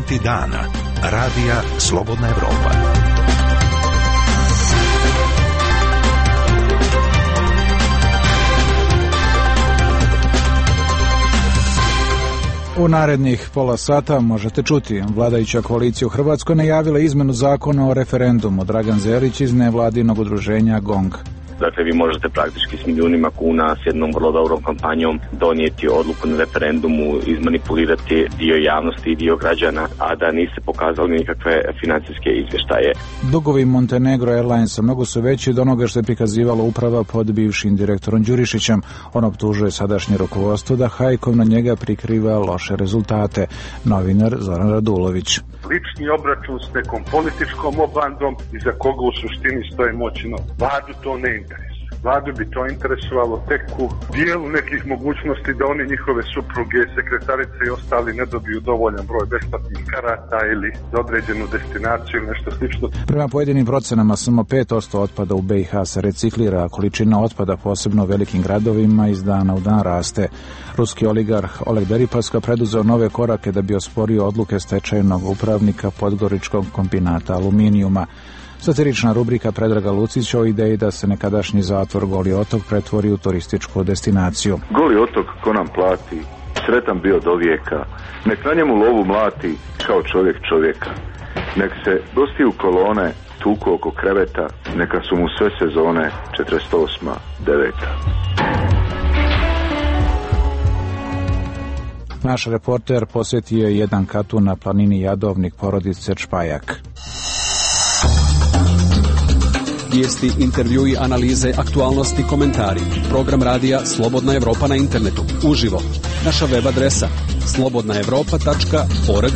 Vijesti dana. Radija Slobodna Evropa. U narednih pola sata možete čuti. Vladajuća koalicija u Hrvatskoj najavila izmenu zakona o referendumu. Dragan Zelić iz nevladinog udruženja GONG. Dakle, vi možete praktički s milijunima kuna s jednom vrlo dobrom kampanjom donijeti odluku na referendumu, izmanipulirati dio javnosti i dio građana, a da niste pokazali nikakve financijske izvještaje. Dugovi Montenegro Airlinesa mnogo su veći od onoga što je prikazivalo uprava pod bivšim direktorom Đurišićem. On optužuje sadašnje rukovodstvo da hajkom na njega prikriva loše rezultate. Novinar Zoran Radulović. Lični obračun s nekom političkom obandom iza koga u suštini stoji moćno. Vladu to ne interesuje. Vladu bi to interesovalo tek u dijelu nekih mogućnosti da oni, njihove supruge, sekretarice i ostali ne dobiju dovoljan broj besplatnih karata ili za određenu destinaciju ili nešto slično. Prema pojedinim procenama samo 5% otpada u BiH se reciklira, a količina otpada posebno u velikim gradovima iz dana u dan raste. Ruski oligarh Oleg Deripaska preduzeo nove korake da bi osporio odluke stečajnog upravnika Podgoričkog kombinata aluminijuma. Satirična rubrika Predraga Lucića o ideji da se nekadašnji zatvor Goli otok pretvori u turističku destinaciju. Goli otok ko nam plati, sretan bio do vijeka, nek na njemu lovu mlati kao čovjek čovjeka, nek se gosti u kolone tuku oko kreveta, neka su mu sve sezone 48. 9. Naš reporter posjetio je jedan katun na planini Jadovnik porodice Čpajak. Vijesti, intervjui, analize, aktualnosti, komentari. Program radija Slobodna Evropa na internetu. Uživo. Naša web adresa slobodnaevropa.org.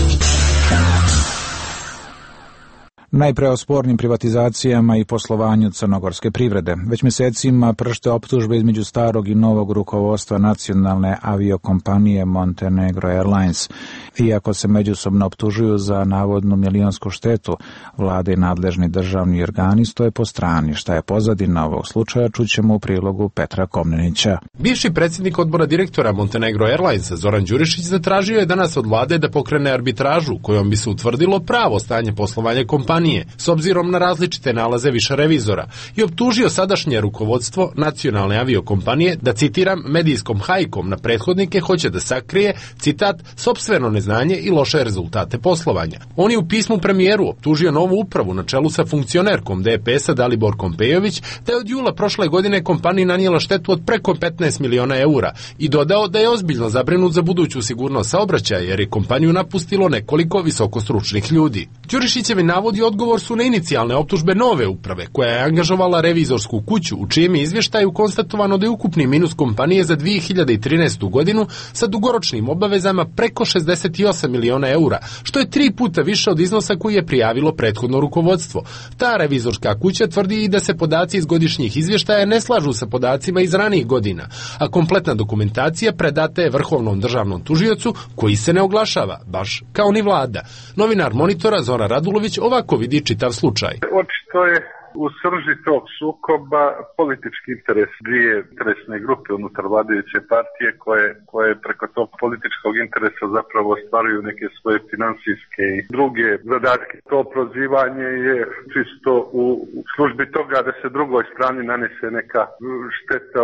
Najpre o spornim privatizacijama i poslovanju crnogorske privrede. Već mjesecima pršte optužbe između starog i novog rukovodstva nacionalne aviokompanije Montenegro Airlines. Iako se međusobno optužuju za navodnu milionsku štetu, vlade i nadležni državni organi stoje po strani. Šta je pozadina ovog slučaja, čućemo u prilogu Petra Komnenića. Bivši predsjednik odbora direktora Montenegro Airlinesa Zoran Đurišić zatražio je danas od vlade da pokrene arbitražu kojom bi se utvrdilo pravo stanje poslovanja kompanije s obzirom na različite nalaze više revizora i optužio sadašnje rukovodstvo nacionalne aviokompanije da, citiram, medijskom hajkom na prethodnike hoće da sakrije, citat, sopstveno neznanje i loše rezultate poslovanja. On je u pismu premijeru optužio novu upravu na čelu sa funkcionerkom DPS-a Daliborkom Pejović da je od jula prošle godine kompaniji nanijela štetu od preko 15 miliona eura i dodao da je ozbiljno zabrinut za buduću sigurnost saobraćaja jer je kompaniju napustilo nekoliko visokostručnih ljudi. Đurišićevi navodi odgovor su na inicijalne optužbe nove uprave, koja je angažovala revizorsku kuću, u čijem je izvještaju konstatovano da je ukupni minus kompanije za 2013. godinu sa dugoročnim obavezama preko 68 miliona eura, što je 3 puta više od iznosa koji je prijavilo prethodno rukovodstvo. Ta revizorska kuća tvrdi i da se podaci iz godišnjih izvještaja ne slažu sa podacima iz ranijih godina, a kompletna dokumentacija predata je Vrhovnom državnom tužiocu, koji se ne oglašava, baš kao ni vlada. Novinar Monitora Zoran Radulović ovako vidi čitav slučaj. Očito je u srži tog sukoba politički interes dvije interesne grupe unutar vladajuće partije koje preko tog političkog interesa zapravo ostvaruju neke svoje financijske i druge zadatke. To prozivanje je čisto u službi toga da se drugoj strani nanese neka šteta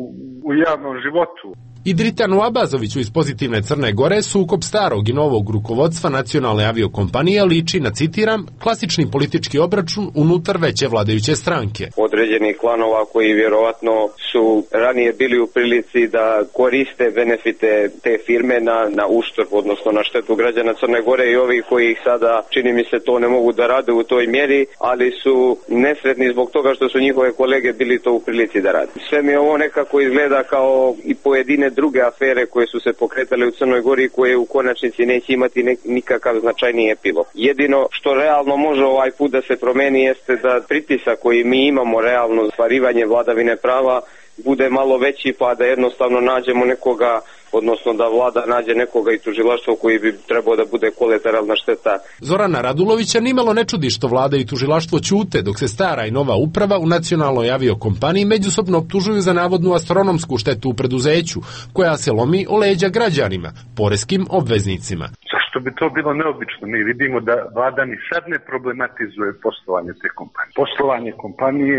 u javnom životu. I Dritanu Abazoviću iz Pozitivne Crne Gore sukob starog i novog rukovodstva nacionalne aviokompanije liči na, citiram, klasični politički obračun unutar veće vladajuće stranke. Određenih klanova koji vjerovatno su ranije bili u prilici da koriste benefite te firme na uštrb, odnosno na štetu građana Crne Gore i ovih koji sada, čini mi se, to ne mogu da rade u toj mjeri, ali su nesretni zbog toga što su njihove kolege bili to u prilici da rade. Sve mi ovo nekako izgleda kao i pojedine druge afere koje su se pokretale u Crnoj Gori, koje u konačnici neće imati nikakav značajniji epilog. Jedino što realno može ovaj put da se promeni jeste da pritisak koji mi imamo realno ostvarivanje vladavine prava bude malo veći, pa da jednostavno nađemo nekoga, odnosno da vlada nađe nekoga i tužilaštvo koji bi trebao da bude kolateralna šteta. Zorana Radulovića nimalo ne čudi što vlada i tužilaštvo ćute, dok se stara i nova uprava u nacionalnoj aviokompaniji međusobno optužuju za navodnu astronomsku štetu u preduzeću, koja se lomi o leđa građanima, poreskim obveznicima. Zašto Zašto bi to bilo neobično? Mi vidimo da vlada ni sad ne problematizuje poslovanje te kompanije. Poslovanje kompanije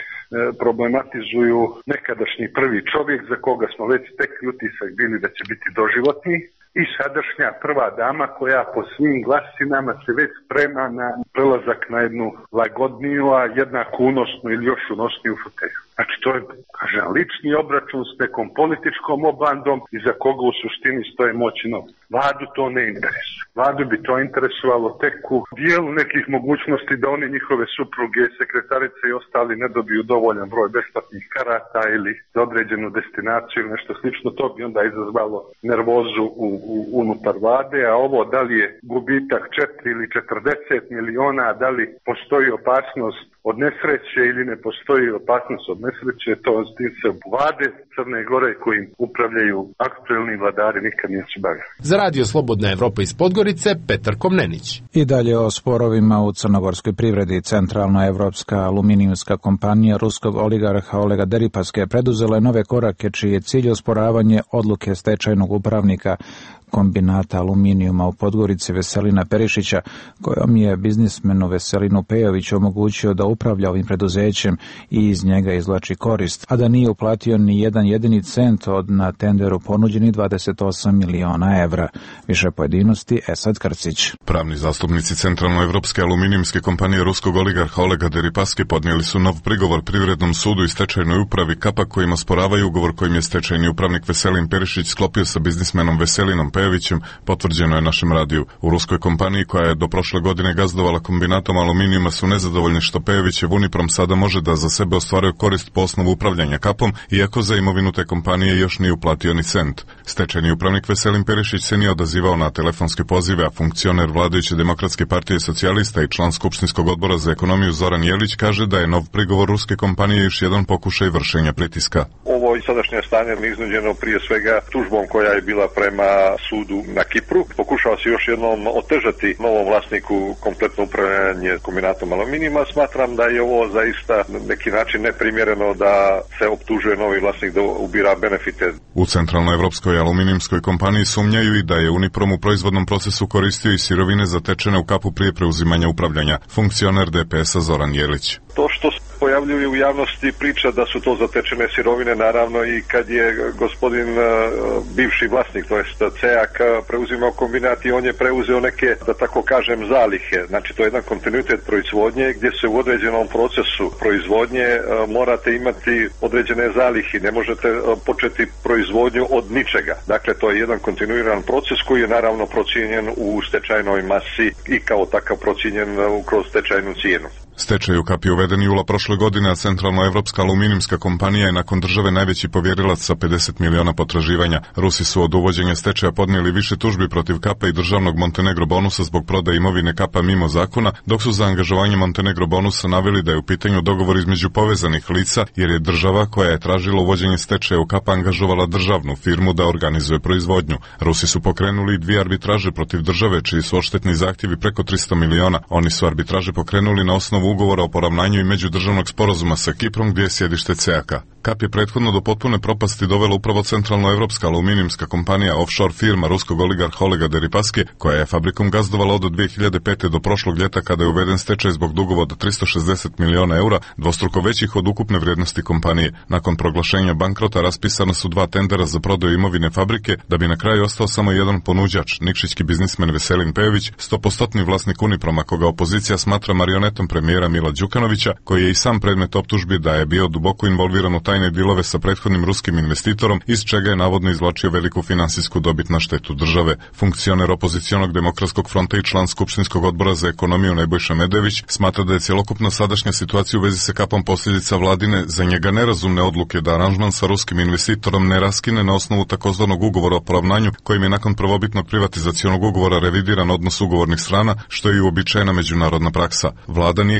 problematizuju nekadašnji prvi čovjek za koga smo već stekli utisak bili da će biti doživotni i sadašnja prva dama koja po svim glasinama se već sprema na prelazak na jednu lagodniju, a jednako unosnu ili još unosniju fotelju. Znači to je, kažem, lični obračun s nekom političkom obandom iza koga u suštini stoje moć i novac. Vladu to ne interesuje. Vladu bi to interesovalo tek u dijelu nekih mogućnosti da oni njihove supruge, sekretarice i ostali ne dobiju dovoljan broj besplatnih karata ili za određenu destinaciju ili nešto slično. To bi onda izazvalo nervozu unutar vlade, a ovo da li je gubitak 4 ili 40 miliona, da li postoji opasnost od nesreće ili ne postoji opasnost od nesreće, to s tim se vlade Crne Gore kojim upravljaju aktuelni vladari nikad nisu bavili. Za Radio Slobodna Evropa iz Podgorice, Petar Komnenić. I dalje o sporovima u crnogorskoj privredi. Centralnoevropska aluminijumska kompanija ruskog oligarha Olega Deripaske preduzela je nove korake čiji je cilj osporavanje odluke stečajnog upravnika kombinata aluminijuma u Podgorici Veselina Perišića, kojom je biznismenu Veselinu Pejoviću omogućio da upravlja ovim preduzećem i iz njega izvlači korist, a da nije uplatio ni jedan jedini cent od na tenderu ponuđenih 28 miliona evra. Više pojedinosti Esad Krcić. Pravni zastupnici Centralnoevropske aluminijumske kompanije ruskog oligarha Olega Deripaske podnijeli su nov prigovor Privrednom sudu i stečajnoj upravi KAPA kojim osporavaju ugovor kojim je stečajni upravnik Veselin Perišić sklopio sa biznismenom Veselinom Pejovićem, potvrđeno je našem radiju. U ruskoj kompaniji koja je do prošle godine gazdovala kombinatom aluminijuma su nezadovoljni što Pejovićev Uniprom sada može da za sebe ostvaruje korist po osnovu upravljanja KAP-om, iako za imovinu te kompanije još nije uplatio ni cent. Stečajni upravnik Veselin Perišić se nije odazivao na telefonske pozive, a funkcioner vladajuće Demokratske partije socijalista i član Skupštinskog odbora za ekonomiju Zoran Jelić kaže da je nov prigovor ruske kompanije još jedan pokušaj vršenja pritiska. Ovo i sadašnje stanje je iznuđeno prije svega tužbom koja je bila prema sudu na Kipru. Pokušava se još jednom otežati novom vlasniku kompletno upravljanje kombinatom aluminijuma. Smatram da je ovo zaista na neki način neprimjereno da se optužuje novi vlasnik da ubira benefite. U Centralnoevropskoj aluminijumskoj kompaniji sumnjaju i da je Uniprom u proizvodnom procesu koristio i sirovine zatečene u KAP-u prije preuzimanja upravljanja. Funkcioner DPS-a Zoran Jelić. To što se pojavljuje u javnosti priča da su to zatečene sirovine, naravno i kad je gospodin bivši vlasnik, to jest CEAK, preuzimao kombinat i on je preuzeo neke, da tako kažem, zalihe. Znači to je jedan kontinuitet proizvodnje gdje se u određenom procesu proizvodnje morate imati određene zalihe. Ne možete početi proizvodnju od ničega. Dakle, to je jedan kontinuiran proces koji je naravno procijenjen u stečajnoj masi i kao takav procijenjen kroz stečajnu cijenu. Stečaj u KAP je uveden jula prošle godine, a Centralnoevropska aluminijumska kompanija je nakon države najveći povjerilac sa 50 miliona potraživanja. Rusi su od uvođenja stečaja podnijeli više tužbi protiv KAP-a i državnog Montenegro bonusa zbog prodaje imovine KAP-a mimo zakona, dok su za angažovanje Montenegro bonusa naveli da je u pitanju dogovor između povezanih lica, jer je država koja je tražila uvođenje stečaja u KAP angažovala državnu firmu da organizuje proizvodnju. Rusi su pokrenuli 2 arbitraže protiv države, čiji su odštetni zahtjevi preko 300 miliona. Oni su arbitraže pokrenuli na osnovu ugovora o poravnanju i međudržavnog sporazuma sa Kiprom gdje je sjedište CEAK-a. KAP je prethodno do potpune propasti dovela upravo Centralnoevropska aluminijumska kompanija, offshore firma ruskog oligarha Olega Deripaske, koja je fabrikom gazdovala od 2005. do prošlog ljeta kada je uveden stečaj zbog dugova od 360 miliona eura, dvostruko većih od ukupne vrijednosti kompanije. Nakon proglašenja bankrota raspisana su 2 tendera za prodaju imovine fabrike, da bi na kraju ostao samo jedan ponuđač, nikšićki biznismen Veselin Pejović, 100% vlasnik Uniproma, koga opozicija smatra marionetom premijera Mila Đukanovića, koji je i sam predmet optužbi da je bio duboko involviran u tajne dilove sa prethodnim ruskim investitorom, iz čega je navodno izvlačio veliku finansijsku dobit na štetu države. Funkcioner opozicionog Demokratskog fronta i član Skupštinskog odbora za ekonomiju Nebojša Medević smatra da je cjelokupna sadašnja situacija u vezi sa KAP-om posljedica vladine, za njega nerazumne odluke da aranžman sa ruskim investitorom ne raskine na osnovu takozvanog ugovora o poravnanju, kojim je nakon prvobitnog privatizacionog ugovora revidiran odnos ugovornih strana, što je i uobičajena međunarodna praksa. Vlada nije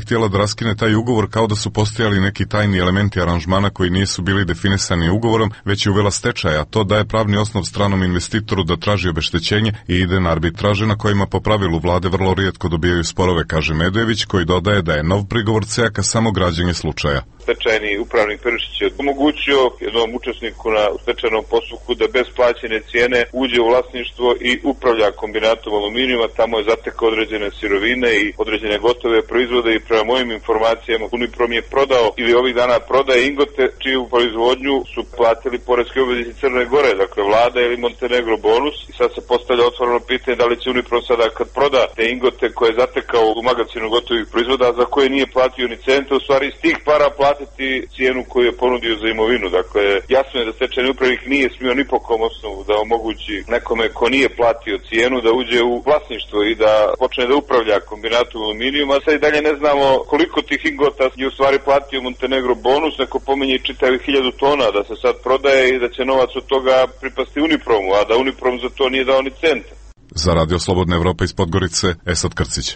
htjela da raskine taj ugovor kao da su postojali neki tajni elementi aranžmana koji nisu bili definisani ugovorom, već je uvela stečaj, a to daje pravni osnov stranom investitoru da traži obeštećenje i ide na arbitraže na kojima po pravilu vlade vrlo rijetko dobijaju sporove, kaže Medojević, koji dodaje da je nov prigovor CEAK-a samo građenje slučaja. Stečajni upravnik Perišić je omogućio jednom učesniku na stečajnom postupku da bez plaćene cijene uđe u vlasništvo i upravlja kombinatom aluminijuma. Tamo je zatekao određene sirovine i određene gotove proizvode i prema mojim informacijama Uniprom je prodao ili ovih dana prodaje ingote čiju proizvodnju su platili poreski obveznici Crne Gore, dakle vlada ili Montenegro bonus. I sad se postavlja otvoreno pitanje da li će Uniprom sada kad proda te ingote koje je zatekao u magazinu gotovih proizvoda za koje nije platio ni centa, u stvari iz tih para platiti cijenu koju je ponudio za imovinu. Dakle, jasno je da stečajni upravnik nije smio ni po kom osnovu da omogući nekome ko nije platio cijenu da uđe u vlasništvo i da počne da upravlja kombinatom aluminijuma. Sad i dalje ne znamo koliko tih ingota je u stvari platio Montenegro bonus, neko pominje i čitavih 1000 tona da se sad prodaje i da će novac od toga pripasti Unipromu, a da Uniprom za to nije dao ni centa. Za Radio Slobodna Evropa iz Podgorice, Esad Krcić.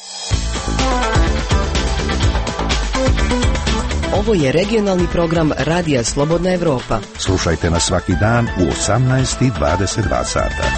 Ovo je regionalni program Radija Slobodna Evropa. Slušajte nas svaki dan u 18:22 sata.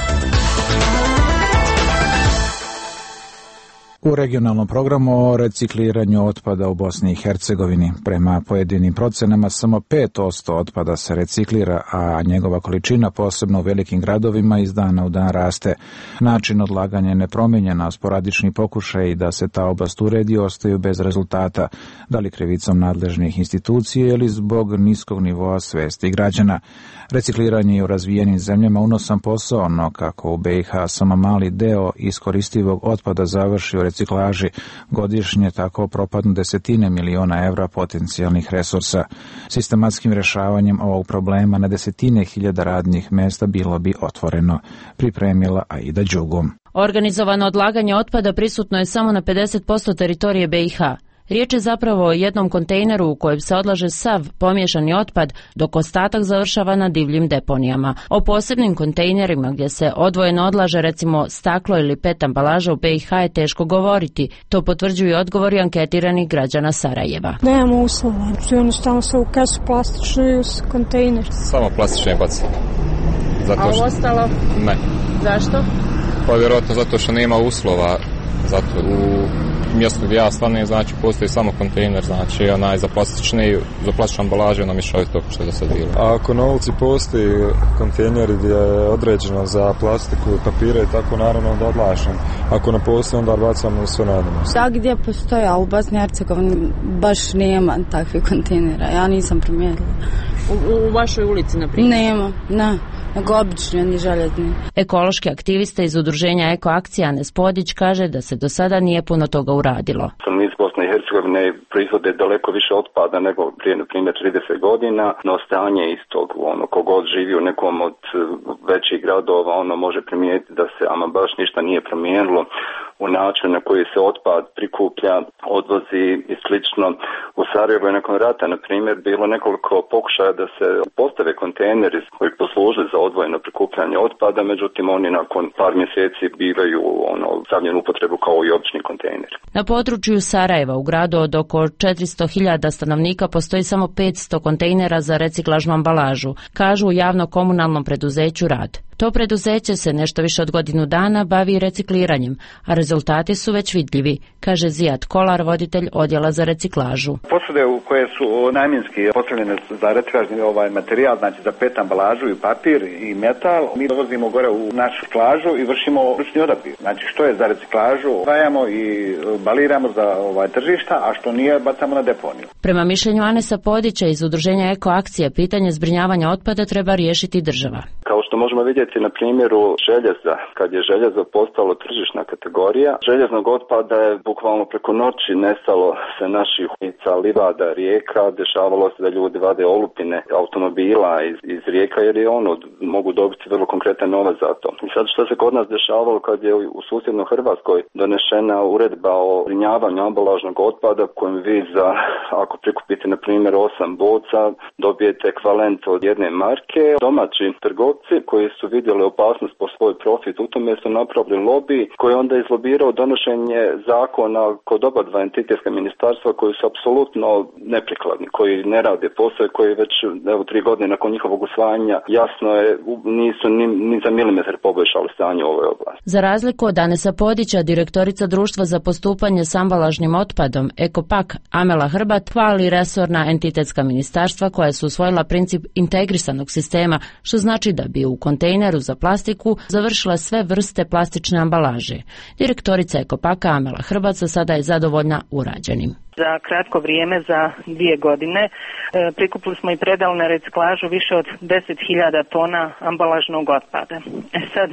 U regionalnom programu o recikliranju otpada u Bosni i Hercegovini. Prema pojedinim procenama samo 5% otpada se reciklira, a njegova količina, posebno u velikim gradovima, iz dana u dan raste. Način odlaganja je nepromijenjen, a sporadični pokušaj da se ta oblast uredi ostaju bez rezultata, da li krivicom nadležnih institucija ili zbog niskog nivoa svesti građana. Recikliranje je u razvijenim zemljama unosan posao, no kako u BiH samo mali deo iskoristivog otpada završi u reciklaži godišnje, tako propadnu desetine miliona evra potencijalnih resursa. Sistematskim rješavanjem ovog problema na desetine hiljada radnih mjesta bilo bi otvoreno, pripremila Aida Đugum. Organizovano odlaganje otpada prisutno je samo na 50% teritorije BiH. Riječ je zapravo o jednom kontejneru u kojem se odlaže sav pomiješani otpad, dok ostatak završava na divljim deponijama. O posebnim kontejnerima gdje se odvojeno odlaže recimo staklo ili PET ambalaža u BiH je teško govoriti. To potvrđuju odgovori anketiranih građana Sarajeva. Nemamo uslova. Jednostavno se u kesu plastične i u kontejner. Samo plastične baci. A ovo ostalo? Ne. Zašto? Pa vjerojatno zato što nema uslova. Zato u mjestu gdje ja stanem, znači postoji samo kontejner, znači onaj za plastične ambalaže, ono mješovito što je do sad bilo. A ako na ulici postoji kontejner gdje je određeno za plastiku i papire i tako, naravno da odlažem. Ako ne postoji, onda bacamo sve nadamo. Da, gdje postoji, a u Bosni i Hercegovini baš nema takvih kontejnera, ja nisam primijetila. U vašoj ulici, na primjer? Nema, ne. Nego obični, oni željezni. Ekološki aktivista iz udruženja Eko Akcija Ane Spodić kaže da se do sada nije puno toga uradilo. Iz Bosne i Hercegovine proizvode daleko više otpada nego prije, na primjer, 30 godina, no stanje istog, kogod živi u nekom od većih gradova, može primijetiti da se ama baš ništa nije promijenilo u načinu na koji se otpad prikuplja, odvozi i slično. U Sarajevu je nakon rata, na primjer, bilo nekoliko pokušaja da se postave kontejneri koji posluže za odvojeno prikupljanje otpada, međutim oni nakon par mjeseci bivaju stavljeni u upotrebu kao i obični kontejneri. Na području Sarajeva, u gradu od oko 400.000 stanovnika, postoji samo 500 kontejnera za reciklažnu ambalažu, kažu u javno-komunalnom preduzeću Rad. To preduzeće se nešto više od godinu dana bavi recikliranjem, a rezultati su već vidljivi, kaže Zijad Kolar, voditelj odjela za reciklažu. Posude koje su namjenski postavljene za reciklažni materijal, znači za PET ambalažu i papir i metal, mi dovozimo gore u našu reciklažu i vršimo ručni odabir. Znači što je za reciklažu, odvajamo i baliramo za tržišta, a što nije bacamo na deponiju. Prema mišljenju Anesa Podića iz udruženja Eko Akcije, pitanje zbrinjavanja otpada treba riješiti država. Kao što možemo vidjeti na primjeru željeza, kad je željezo postalo tržišna kategorija, željeznog otpada je bukvalno preko noći nestalo se naših ulica, livada, rijeka, dešavalo se da ljudi vade olupine automobila iz rijeka jer je mogu dobiti vrlo konkretan novac za to. I sad što se kod nas dešavalo kad je u susjednoj Hrvatskoj donešena uredba o zbrinjavanju ambalažnog otpada kojim vi ako prikupite na primjer 8 boca dobijete ekvivalent od 1 marke, domaći trgovci koje su vidjele opasnost po svoj profit. U tome su napravili lobby koji je onda izlobirao donošenje zakona kod oba dva entitetska ministarstva koji su apsolutno neprikladni, koji ne rade posao i koji već 3 godine nakon njihovog usvajanja jasno je nisu ni za milimetar poboljšali stanje u ovoj oblasti. Za razliku od Anesa Podića, direktorica Društva za postupanje s ambalažnim otpadom Ekopak Amela Hrbat hvali resorna entitetska ministarstva koja su usvojila princip integrisanog sistema, što znači da bi u kontejneru za plastiku završila sve vrste plastične ambalaže. Direktorica Ekopaka Amela Hrbat za sada je zadovoljna urađenim. Za kratko vrijeme, za 2 godine, prikupili smo i predali na reciklažu više od 10.000 tona ambalažnog otpada. Sad,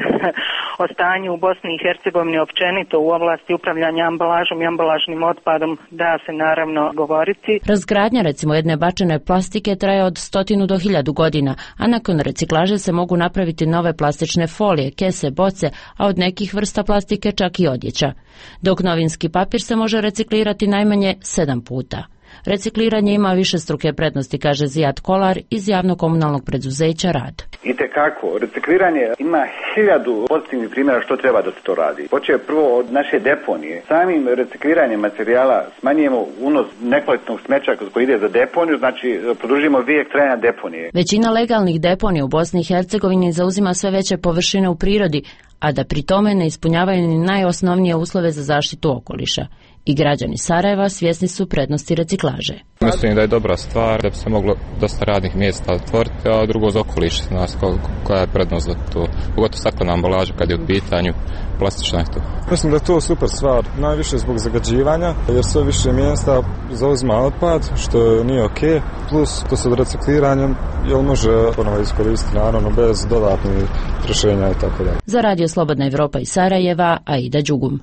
o stanju u Bosni i Hercegovini općenito u oblasti upravljanja ambalažom i ambalažnim otpadom da se naravno govoriti. Razgradnja recimo jedne bačene plastike traje od 100 do 1000 godina, a nakon reciklaže se mogu napraviti nove plastične folije, kese, boce, a od nekih vrsta plastike čak i odjeća. Dok novinski papir se može reciklirati najmanje 7 puta. Recikliranje ima višestruke prednosti, kaže Zijad Kolar iz javno-komunalnog preduzeća Rad. Itekako, recikliranje ima 1000 pozitivnih primjera što treba da se to radi. Počeo prvo od naše deponije. Samim recikliranjem materijala smanjujemo unos nekvalitetnog smeća koji ide za deponiju, znači produžimo vijek trajanja deponije. Većina legalnih deponija u Bosni i Hercegovini zauzima sve veće površine u prirodi, a da pri tome ne ispunjavaju ni najosnovnije uslove za zaštitu okoliša. I građani Sarajeva svjesni su prednosti reciklaže. Mislim da je dobra stvar, da bi se moglo dosta radnih mjesta otvoriti, a drugo za okoliš, koja je prednost za to. Pogotovo staklena ambalaža kad je u pitanju, plastična je to. Mislim da je to super stvar, najviše zbog zagađivanja, jer sve više mjesta zauzima otpad, što nije ok, plus to sa recikliranjem, jer može ponovo iskoristiti, naravno, bez dodatnih rješenja i tako dalje. Za Radio Slobodna Evropa iz Sarajeva, Aida Đugum.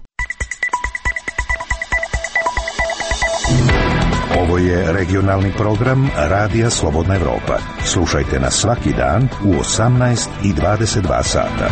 Ovo je regionalni program Radija Slobodna Evropa. Slušajte nas svaki dan u 18 i 22 sata.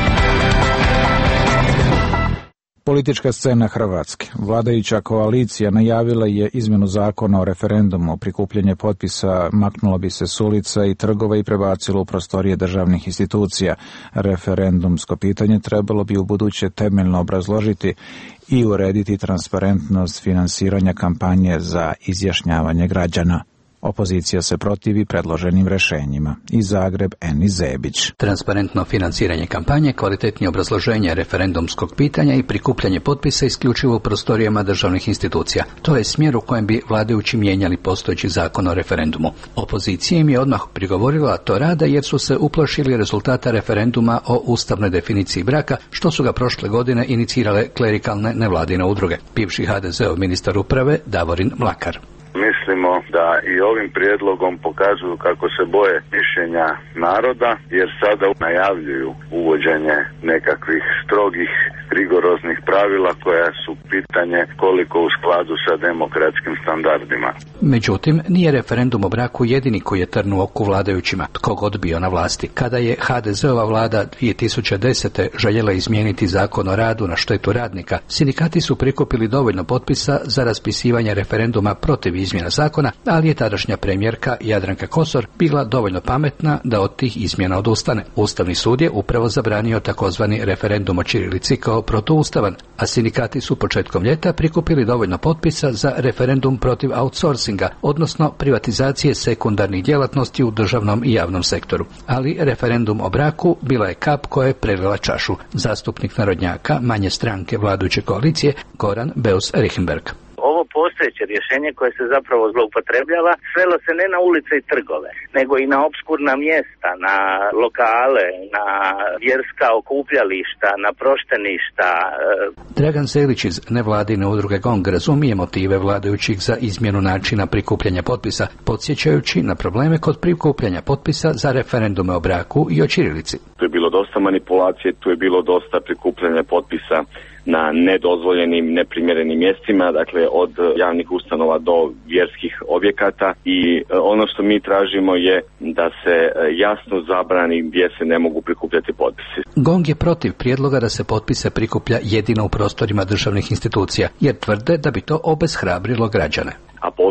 Politička scena Hrvatske. Vladajuća koalicija najavila je izmjenu zakona o referendumu. Prikupljanje potpisa maknulo bi se s ulica i trgova i prebacilo u prostorije državnih institucija. Referendumsko pitanje trebalo bi u buduće temeljno obrazložiti i urediti transparentnost finansiranja kampanje za izjašnjavanje građana. Opozicija se protivi predloženim rješenjima. Iz Zagreb, Eni Zebić. Transparentno financiranje kampanje, kvalitetnije obrazloženje referendumskog pitanja i prikupljanje potpisa isključivo u prostorijama državnih institucija. To je smjer u kojem bi vladajući mijenjali postojeći zakon o referendumu. Opozicija im je odmah prigovorila da to rade jer su se uplašili rezultata referenduma o ustavnoj definiciji braka, što su ga prošle godine inicirale klerikalne nevladine udruge. Bivši HDZ-ov ministar uprave Davorin Mlakar. Mislimo da i ovim prijedlogom pokazuju kako se boje mišljenja naroda, jer sada najavljuju uvođenje nekakvih strogih, rigoroznih pravila koja su pitanje koliko u skladu sa demokratskim standardima. Međutim, nije referendum o braku jedini koji je trn u oku vladajućima, tko god bio na vlasti. Kada je HDZ-ova vlada 2010. željela izmijeniti zakon o radu na štetu radnika, sindikati su prikupili dovoljno potpisa za raspisivanje referenduma protiv izmjena zakona, ali je tadašnja premijerka Jadranka Kosor bila dovoljno pametna da od tih izmjena odustane. Ustavni sud je upravo zabranio takozvani referendum o ćirilici kao protuustavan, a sindikati su početkom ljeta prikupili dovoljno potpisa za referendum protiv outsourcinga, odnosno privatizacije sekundarnih djelatnosti u državnom i javnom sektoru. Ali referendum o braku bila je kap koja je prelila čašu. Zastupnik narodnjaka manje stranke vladajuće koalicije Goran Beus-Richembergh. Ovo postojeće rješenje koje se zapravo zloupotrebljava svelo se ne na ulice i trgove, nego i na opskurna mjesta, na lokale, na vjerska okupljališta, na prošteništa. Dragan Zelić iz nevladine udruge GONG razumije motive vladajućih za izmjenu načina prikupljanja potpisa, podsjećajući na probleme kod prikupljanja potpisa za referendume o braku i o ćirilici. Tu je bilo dosta manipulacije, tu je bilo dosta prikupljanja potpisa na nedozvoljenim, neprimjerenim mjestima, dakle od javnih ustanova do vjerskih objekata, i ono što mi tražimo je da se jasno zabrani gdje se ne mogu prikupljati potpisi. GONG je protiv prijedloga da se potpise prikuplja jedino u prostorima državnih institucija, jer tvrde da bi to obeshrabrilo građane. A posebice tu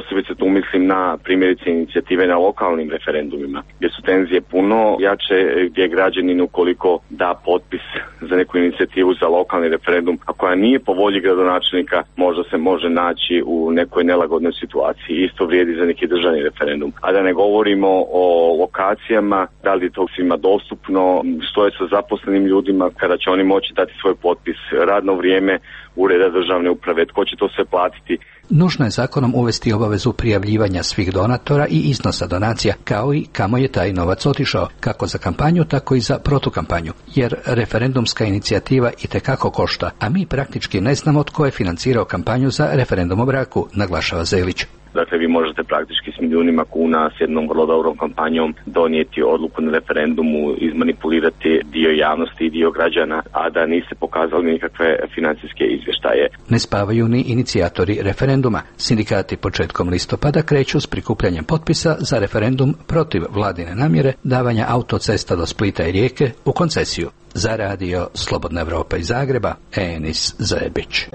Tu mislim na primjerice inicijative na lokalnim referendumima, gdje su tenzije puno jače, gdje građanin ukoliko da potpis za neku inicijativu za lokalni referendum, a koja nije po volji gradonačelnika, možda se može naći u nekoj nelagodnoj situaciji. Isto vrijedi za neki državni referendum. A da ne govorimo o lokacijama, da li je to svima dostupno, što je sa zaposlenim ljudima, kada će oni moći dati svoj potpis, radno vrijeme ureda državne uprave, tko će to sve platiti. Nužno je zakonom uvesti obavezu prijavljivanja svih donatora i iznosa donacija, kao i kamo je taj novac otišao, kako za kampanju, tako i za protukampanju, jer referendumska inicijativa itekako košta, a mi praktički ne znamo tko je financirao kampanju za referendum o braku, naglašava Zelić. Dakle, vi možete praktički s milijunima kuna s jednom vrlo dobrom kampanjom donijeti odluku na referendumu, izmanipulirati dio javnosti i dio građana, a da niste pokazali nikakve financijske izvještaje. Ne spavaju ni inicijatori referenduma. Sindikati početkom listopada kreću s prikupljanjem potpisa za referendum protiv vladine namjere davanja autocesta do Splita i Rijeke u koncesiju. Za radio Slobodna Evropa iz Zagreba, Enis Zebić.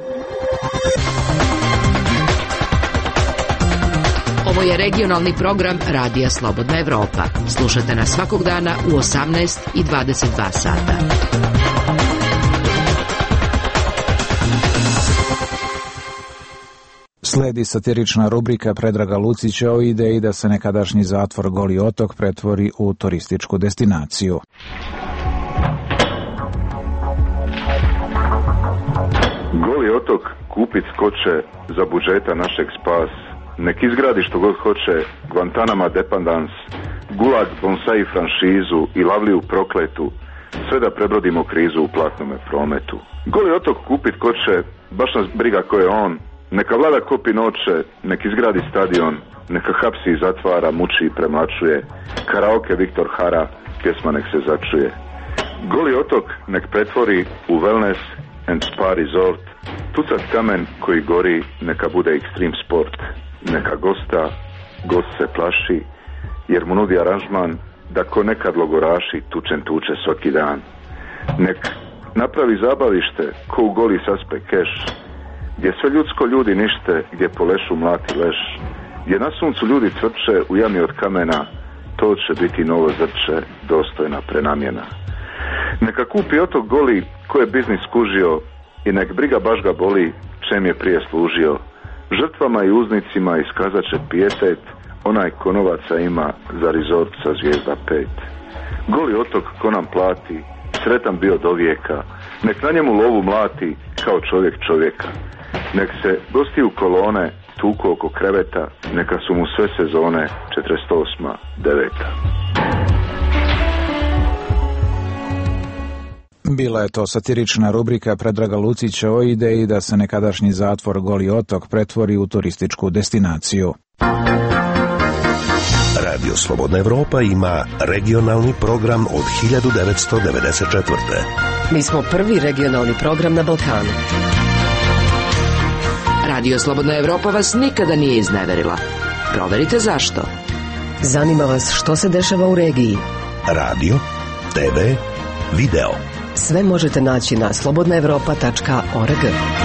Ovo je regionalni program Radija Slobodna Evropa. Slušajte nas svakog dana u 18 i 22 sata. Sledi satirična rubrika Predraga Lucića o ideji da se nekadašnji zatvor Goli otok pretvori u turističku destinaciju. Goli otok kupit skoče za budžeta našeg spas. Nek izgradi što god hoće Guantanama dependans, Gulag bonsai franšizu i Lavliju prokletu, sve da prebrodimo krizu u platnome prometu. Goli otok kupit ko će, baš nas briga ko je on, neka vlada kopi noće, nek izgradi stadion, neka hapsi i zatvara, muči i premlačuje, karaoke Viktor Hara, pjesma nek se začuje. Goli otok nek pretvori u wellness and spa resort, tucat kamen koji gori neka bude extreme sport. Neka gost se plaši, jer mu nudi aranžman da ko nekad logoraši tuče svaki dan. Nek napravi zabavište ko u Goli saspe keš, gdje sve ljudsko ljudi nište, gdje po lešu mlati leš, gdje na suncu ljudi cvrče u jami od kamena, to će biti novo zrče, dostojna prenamjena. Neka kupi otok Goli ko je biznis skužio i nek briga baš ga boli čem je prije služio. Žrtvama i uznicima iskazat će pijetet, onaj ko novaca ima za rezort sa zvijezda 5. Goli otok ko nam plati, sretan bio do vijeka, nek na njemu lovu mlati kao čovjek čovjeka. Nek se gosti u kolone tuku oko kreveta, neka su mu sve sezone 48. 9. Bila je to satirična rubrika Predraga Lucića o ideji da se nekadašnji zatvor Goli otok pretvori u turističku destinaciju. Radio Slobodna Evropa ima regionalni program od 1994. Mi smo prvi regionalni program na Balkanu. Radio Slobodna Evropa vas nikada nije izneverila. Proverite zašto. Zanima vas što se dešava u regiji. Radio, TV, video. Sve možete naći na slobodnaevropa.org.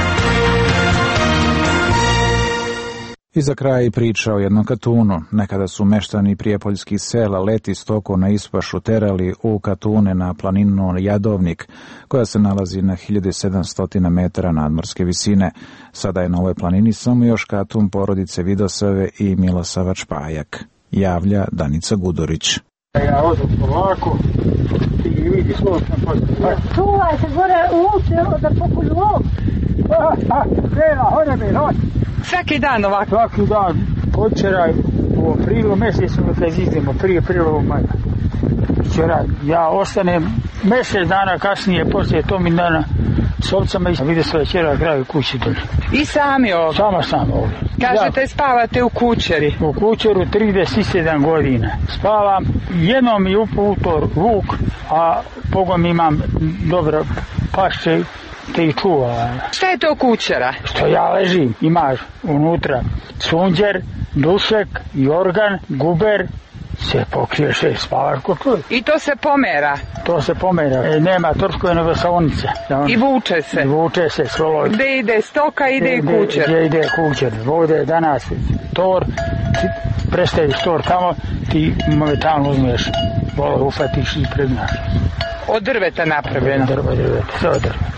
I za kraj priča o jednom Katunu. Nekada su meštani prijepoljskih sela leti stoko na ispašu terali u Katune na planinu Jadovnik, koja se nalazi na 1700 metara nadmorske visine. Sada je na ovoj planini samo još Katun porodice Vidosave i Milosavac Pajak. Javlja Danica Gudorić. Ja odem polako i vidi složno poslije. Čuvaj se gore u uče da pokolju ovo. Krena, hode mi, hod. Svaki dan ovako? Svaki dan. Odčeraj u aprilu mjesecu kad idemo prije 1. maja. Včeraj ja ostanem mjesec dana kasnije, poslije tomi dana s ovcama i vidio se večera kraju kući dolje. I sami ovdje? Samo ovdje. Kažete ja, spavate u kućeri? U kućeru 37 godina. Spavam, jednom mi uputor vuk, a pogom imam dobro pašće te ih čuva. Šta je to kućera? Što ja ležim, imaš unutra sunđer, dušek, jorgan, guber se pokrije 6 spavaš kod čovjek. I to se pomera? To se pomera. Nema troškove nego saonice. I vuče se? I vuče se skolo. Gde ide stoka, ide i kućer? Gde ide kućer. Ovdje danas tor, ti prestaviš tor tamo, ti momentalno uzmeš volo, ufatiš i pregnaš. Od drveta napravljeno? Drveta, sve od drveta.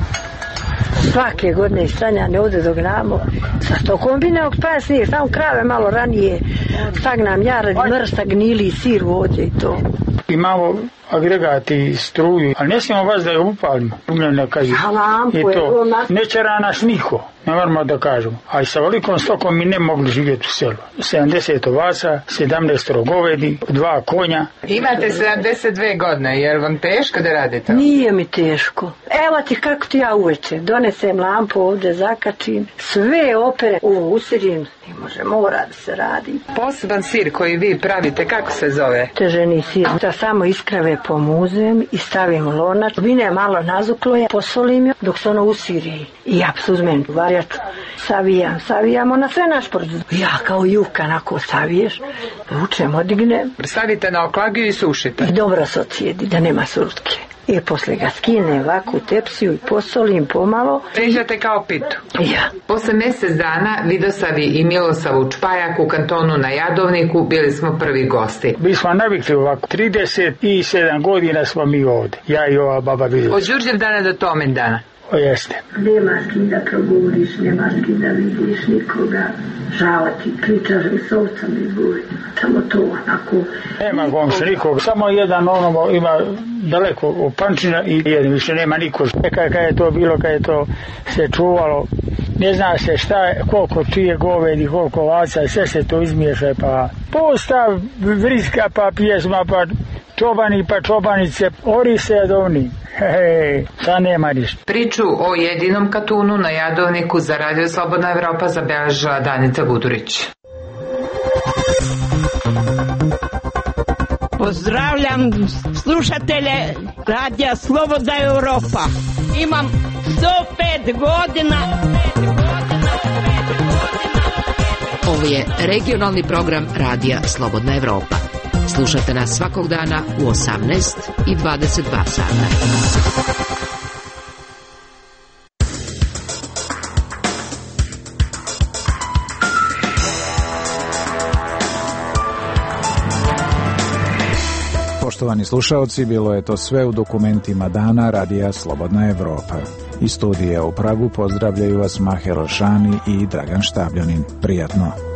Svake godine istranjane ovdje dognamo sa stokom bineog pasnije, samo krave malo ranije, tak nam jaradi mrsta, gnili, sir ovdje i to. Imamo agregati struju, ali ne smijemo vas da je upalimo. I to. Neće nas niko, ne moramo da kažemo. A i sa velikom stokom mi ne mogli živjeti u selu. 70 ovaca, 17 govedi, 2 konja. Imate 72 godine, je li vam teško da radite? Nije mi teško. Evo ti kako ti ja uveče, donesem lampu ovdje, zakačim, sve opere usirim, ne može, mora da se radi. Poseban sir koji vi pravite, kako se zove? Teženi sir, da samo iskrave pomuzem i stavim u lonač, vine malo nazukloje, posolim je dok se ono usiri. I ja uzmem varjaču, savijamo na sve naš proizvod. Ja kao juka onako saviješ, vučem, odignem. Stavite na oklagiju i sušite. I dobro se ocijedi, da nema surutke. I poslije ga skinem ovako u tepsiju i posolim pomalo. Režete kao pitu. Ja. Posle mjesec dana Vidosavi i Milosavu Čpajak u kantonu na Jadovniku bili smo prvi gosti. Mi smo navikli ovako, 37 godina smo mi ovdje, ja i ova baba Vidosav. Od Đurđevdana do Tomendana. O jeste. Nema s kim da progovoriš, nema s kim da vidiš nikoga. Žao ti, pričaš mi s ovcem izgovori. Samo to onako. Nema gomša nikog, samo jedan ono ima daleko od Pančina i jedan više nema niko. Kad je to bilo, kad je to se čuvalo, ne zna se šta je, koliko čije govedi, koliko ovaca, sve se to izmiješa, pa postav, vriska, pa pjesma, pa čobani, pa čobanice, ori se jadovni. Sad nema ništa. Priču o jedinom katunu na Jadovniku za Radio Slobodna Evropa zabeležila Danica Gudurić. Pozdravljam slušatelje Radija Slobodna Evropa. Imam 105 godina. Ovo je regionalni program Radija Slobodna Evropa. Slušajte nas svakog dana u 18 i 22 sata. Poštovani slušaoci, bilo je to sve u dokumentima dana Radija Slobodna Evropa. Iz studija u Pragu pozdravljaju vas Maher Olšani i Dragan Štabljanin. Prijatno.